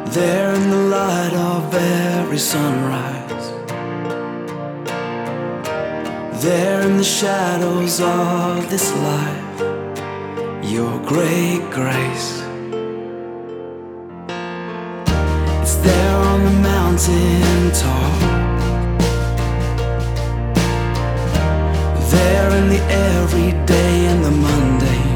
There in the light of every sunrise, there in the shadows of this life, your great grace. It's there on the mountain top, there in the everyday and the mundane.